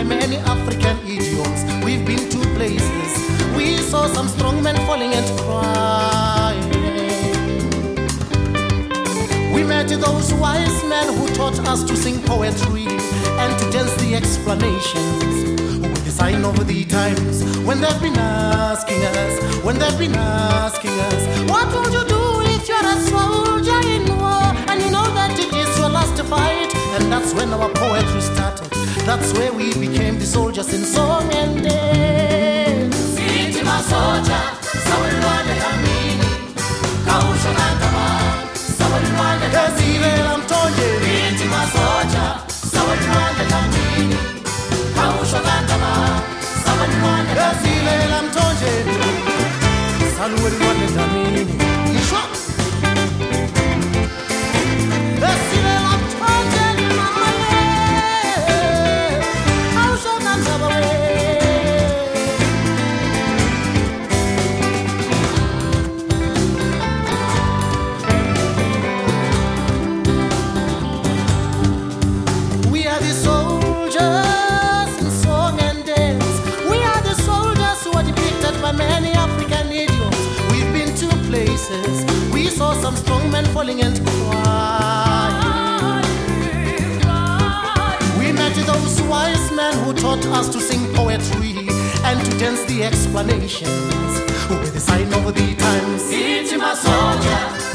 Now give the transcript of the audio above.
by many African idioms. We've been to places, we saw some strong men falling and crying. We met those wise men who taught us to sing poetry and to dance the explanations. With the sign of the times, when they've been asking us, what would you do if you're a soldier in war and you know that it is your last fight? And that's when our poetry started. That's where we became the soldiers in song and dance. Sithi masoja sawulwane kamini kawusho kangaba sawulwane Ezivela Mthonjeni. Sithi masoja sawulwane kamini kawusho kangaba sawulwane Ezivela Mthonjeni. Salulwane Dlamini. Ishwa. Ezivela Mthonjeni mama we. Kawusho kangaba we. We are the soldiers in song and dance. We are the soldiers who are depicted by many African idioms. We've been to places, we saw some strong men falling and crying. We met those wise men who taught us to sing poetry and to dance the explanations. With the sign of the times, Sithi masoja